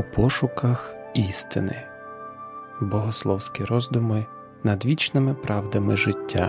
пошуках істини. Богословські роздуми над вічними правдами життя.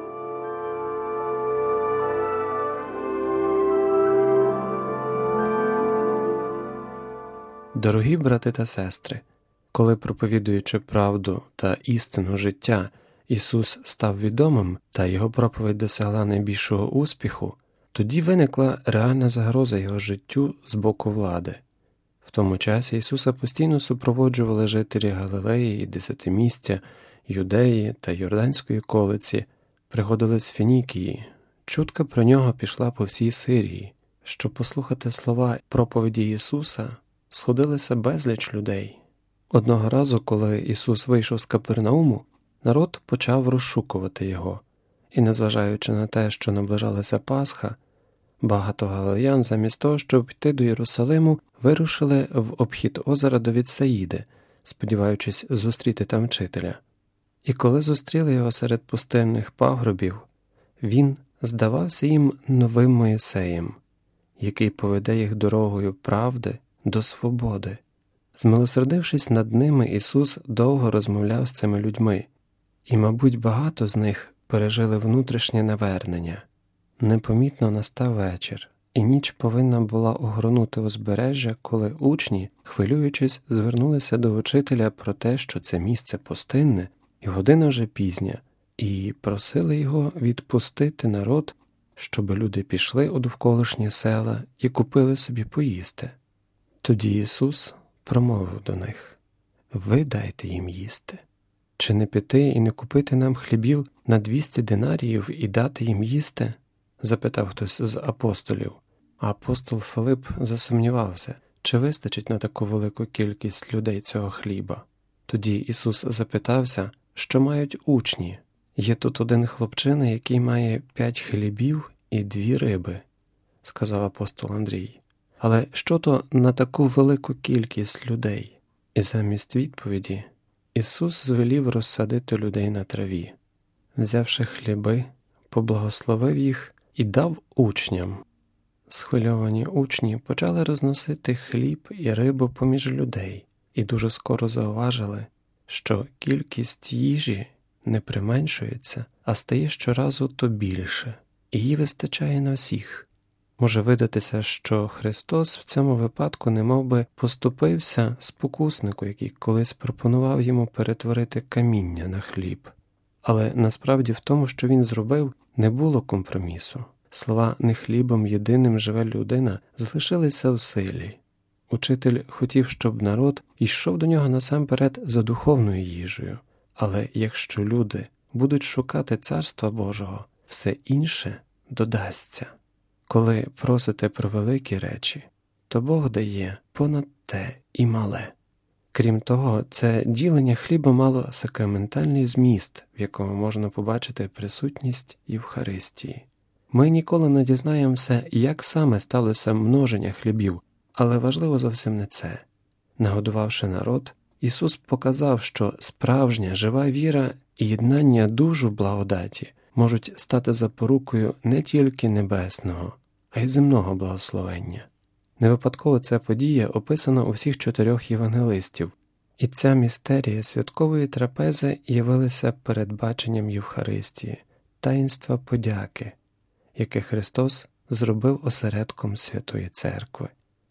Дорогі брати та сестри, коли, проповідуючи правду та істину життя, Ісус став відомим та Його проповідь досягла найбільшого успіху, тоді виникла реальна загроза Його життю з боку влади. В тому часі Ісуса постійно супроводжували жителі Галилеї і Десятимістя, Юдеї та Йорданської околиці, приходили з Фінікії. Чутка про Нього пішла по всій Сирії. Щоб послухати слова проповіді Ісуса, сходилося безліч людей. Одного разу, коли Ісус вийшов з Капернауму, народ почав розшукувати Його. І незважаючи на те, що наближалася Пасха, багато галилеян замість того, щоб йти до Єрусалиму, вирушили в обхід озера до Вітсаїди, сподіваючись зустріти там вчителя. І коли зустріли його серед пустельних пагорбів, він здавався їм новим Моїсеєм, який поведе їх дорогою правди до свободи. Змилосердившись над ними, Ісус довго розмовляв з цими людьми, і, мабуть, багато з них пережили внутрішнє навернення. Непомітно настав вечір, і ніч повинна була огорнути узбережжя, коли учні, хвилюючись, звернулися до учителя про те, що це місце пустинне, і година вже пізня, і просили його відпустити народ, щоб люди пішли у довколишні села і купили собі поїсти. Тоді Ісус промовив до них: «Ви дайте їм їсти. Чи не піти і не купити нам хлібів на 200 динаріїв і дати їм їсти?» – запитав хтось з апостолів. А апостол Филип засумнівався, чи вистачить на таку велику кількість людей цього хліба. Тоді Ісус запитався, що мають учні. «Є тут один хлопчина, який має 5 хлібів і 2 риби», – сказав апостол Андрій. «Але що то на таку велику кількість людей?» І замість відповіді Ісус звелів розсадити людей на траві. Взявши хліби, поблагословив їх і дав учням. Схвильовані учні почали розносити хліб і рибу поміж людей і дуже скоро зауважили, що кількість їжі не применшується, а стає щоразу то більше, і її вистачає на всіх. Може видатися, що Христос в цьому випадку немов би поступився спокуснику, який колись пропонував йому перетворити каміння на хліб. Але насправді в тому, що він зробив, не було компромісу. Слова «не хлібом єдиним живе людина» залишилися в силі. Учитель хотів, щоб народ йшов до нього насамперед за духовною їжею. Але якщо люди будуть шукати Царства Божого, все інше додасться. Коли просите про великі речі, то Бог дає понад те і мале. Крім того, це ділення хліба мало сакраментальний зміст, в якому можна побачити присутність Євхаристії. Ми ніколи не дізнаємося, як саме сталося множення хлібів, але важливо зовсім не це. Нагодувавши народ, Ісус показав, що справжня жива віра і єднання душ в благодаті можуть стати запорукою не тільки небесного, а й земного благословення. Невипадково ця подія описана у всіх 4 євангелистів, і ця містерія святкової трапези явилася передбаченням Євхаристії, таїнства подяки, яке Христос зробив осередком Святої Церкви.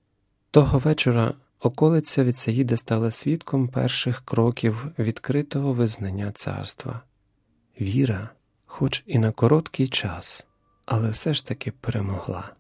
Того вечора околиця Вітсаїди стала свідком перших кроків відкритого визнання царства. Віра, хоч і на короткий час, але все ж таки перемогла.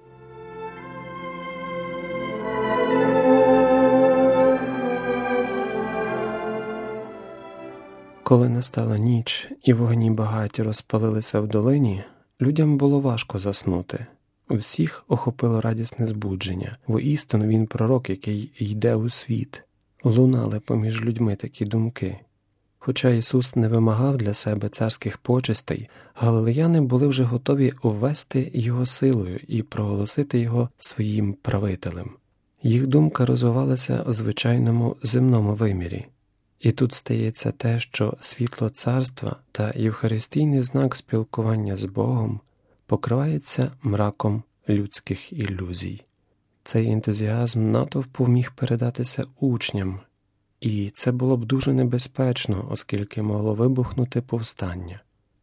Коли настала ніч і вогні багаті розпалилися в долині, людям було важко заснути. Всіх охопило радісне збудження. Воістину він пророк, який йде у світ. Лунали поміж людьми такі думки. Хоча Ісус не вимагав для себе царських почестей, галилеяни були вже готові ввести Його силою і проголосити Його своїм правителем. Їх думка розвивалася в звичайному земному вимірі. І тут стається те, що світло царства та євхаристійний знак спілкування з Богом покривається мраком людських ілюзій. цей ентузіазм натовпу міг передатися учням, і це було б дуже небезпечно, оскільки могло вибухнути повстання.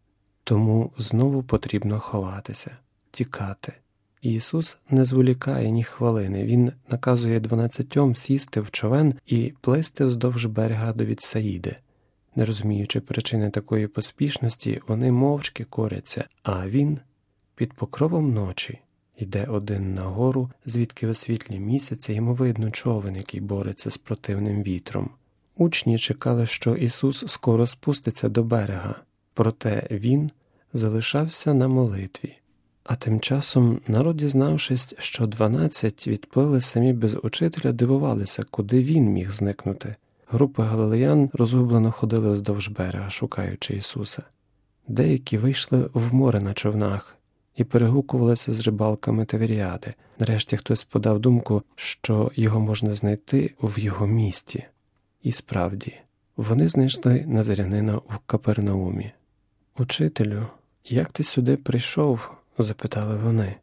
Тому знову потрібно ховатися, тікати. Ісус не зволікає ні хвилини, Він наказує 12 сісти в човен і плисти вздовж берега до Вітсаїди. Не розуміючи причини такої поспішності, вони мовчки коряться, а Він під покровом ночі йде один на гору, звідки у світлі місяця йому видно човен, який бореться з противним вітром. Учні чекали, що Ісус скоро спуститься до берега, проте Він залишався на молитві. А тим часом народ, дізнавшись, що 12 відплили самі без учителя, дивувалися, куди він міг зникнути. Групи галилеян розгублено ходили вздовж берега, шукаючи Ісуса. Деякі вийшли в море на човнах і перегукувалися з рибалками Тиверіади. Нарешті хтось подав думку, що його можна знайти в його місті. І справді, вони знайшли назарянина у Капернаумі. «Учителю, як ти сюди прийшов?» – запитали вони.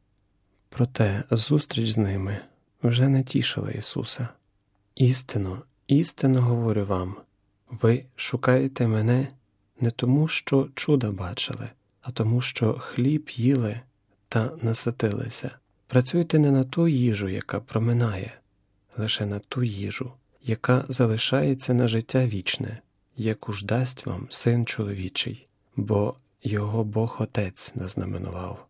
Проте зустріч з ними вже не тішила Ісуса. «Істинно, істинно говорю вам, ви шукаєте мене не тому, що чуда бачили, а тому, що хліб їли та наситилися. Працюйте не на ту їжу, яка проминає, лише на ту їжу, яка залишається на життя вічне, яку ж дасть вам Син чоловічий, бо його Бог Отець назнаменував».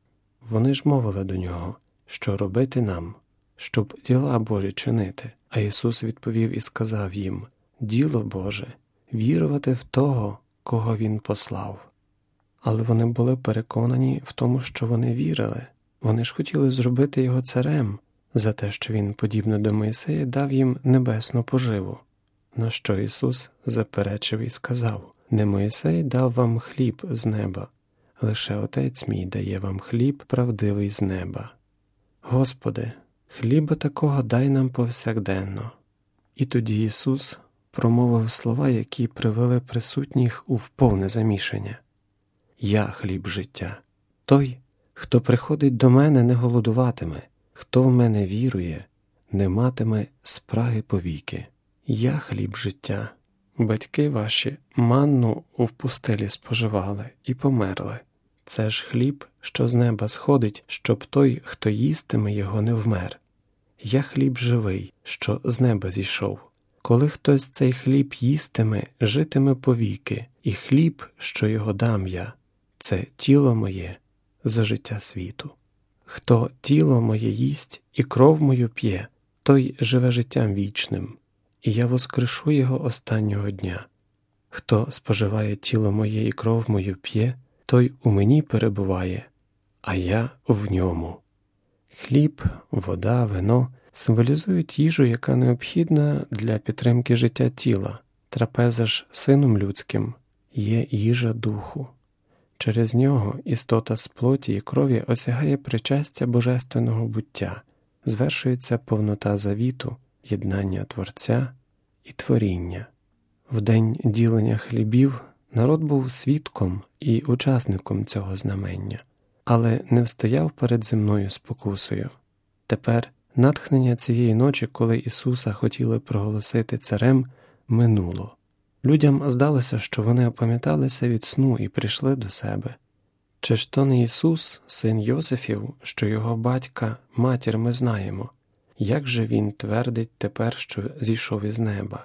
Вони ж мовили до нього, що робити нам, щоб діла Божі чинити. А Ісус відповів і сказав їм: «Діло Боже – вірувати в того, кого Він послав». Але вони були переконані в тому, що вони вірили. Вони ж хотіли зробити його царем за те, що він, подібно до Мойсея, дав їм небесну поживу. На що Ісус заперечив і сказав: «Не Мойсей дав вам хліб з неба, лише Отець мій дає вам хліб правдивий з неба. Господи, хліба такого дай нам повсякденно». І тоді Ісус промовив слова, які привели присутніх у повне замішання. «Я хліб життя. Той, хто приходить до мене, не голодуватиме, хто в мене вірує, не матиме спраги повіки. Я хліб життя. Батьки ваші манну в пустелі споживали і померли. Це ж хліб, що з неба сходить, щоб той, хто їстиме його, не вмер. Я хліб живий, що з неба зійшов. Коли хтось цей хліб їстиме, житиме повіки, і хліб, що його дам я, це тіло моє за життя світу. Хто тіло моє їсть і кров мою п'є, той живе життям вічним, і я воскрешу його останнього дня. Хто споживає тіло моє і кров мою п'є, той у мені перебуває, а я в ньому». Хліб, вода, вино символізують їжу, яка необхідна для підтримки життя тіла. Трапеза ж Сином людським є їжа духу. Через нього істота з плоті і крові осягає причастя божественного буття, звершується повнота завіту, єднання Творця і творіння. В день ділення хлібів народ був свідком і учасником цього знамення, але не встояв перед земною спокусою. Тепер натхнення цієї ночі, коли Ісуса хотіли проголосити царем, минуло. Людям здалося, що вони опам'яталися від сну і прийшли до себе. Чи ж то не Ісус, син Йосифів, що його батька, матір ми знаємо? Як же він твердить тепер, що зійшов із неба?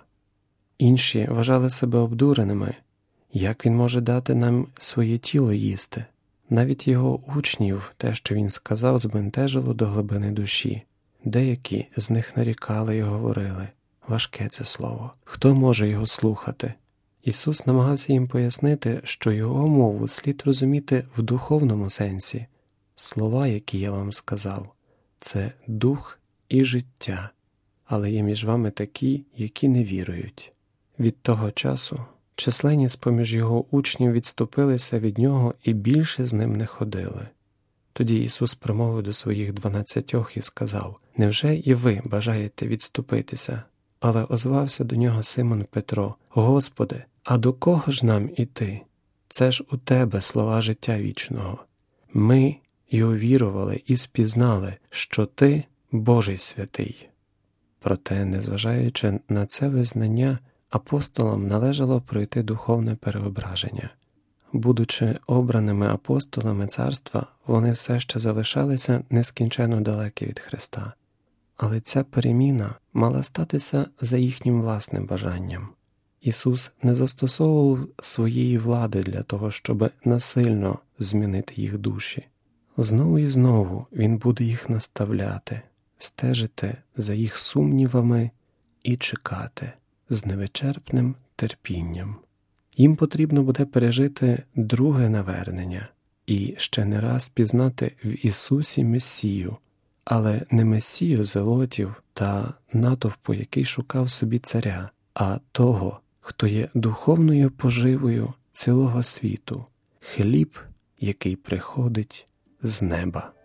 Інші вважали себе обдуреними. Як він може дати нам своє тіло їсти? Навіть його учнів те, що він сказав, збентежило до глибини душі. Деякі з них нарікали і говорили: «Важке це слово. Хто може його слухати?» Ісус намагався їм пояснити, що його мову слід розуміти в духовному сенсі. Слова, які я вам сказав, це дух і життя, але є між вами такі, які не вірують. Від того часу численні з-поміж його учнів відступилися від нього і більше з ним не ходили. Тоді Ісус промовив до своїх 12 і сказав: «Невже і ви бажаєте відступитися?» Але озвався до нього Симон Петро: «Господи, а до кого ж нам іти? Це ж у Тебе слова життя вічного. Ми й увірували і спізнали, що Ти – Божий святий. Проте, незважаючи на це визнання, апостолам належало пройти духовне переображення. Будучи обраними апостолами царства, вони все ще залишалися нескінченно далекі від Христа. Але ця переміна мала статися за їхнім власним бажанням. Ісус не застосовував своєї влади для того, щоб насильно змінити їх душі. Знову і знову Він буде їх наставляти, стежити за їх сумнівами і чекати з невичерпним терпінням. Їм потрібно буде пережити друге навернення і ще не раз пізнати в Ісусі Месію, але не Месію зелотів та натовпу, який шукав собі царя, а того, хто є духовною поживою цілого світу, хліб, який приходить з неба.